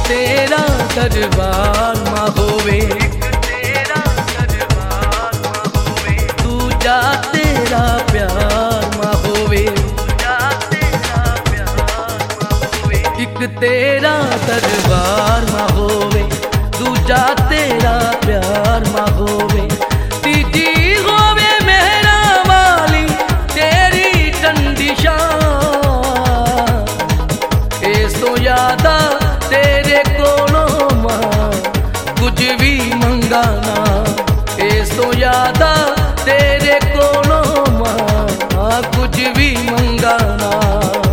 तेरा दरबार मां होवे, दूजा तेरा प्यार मां होवे, एक तेरा दरबार मां होवे, दूजा तेरा प्यार मां होवे, तीजी होवे मेहरा वाली तेरी ठंडी शान, इस तो यादा तेरे कोलों मां कुछ भी मंगाना, इस तो यादा तेरे कोलों मां कुछ भी मंगाना।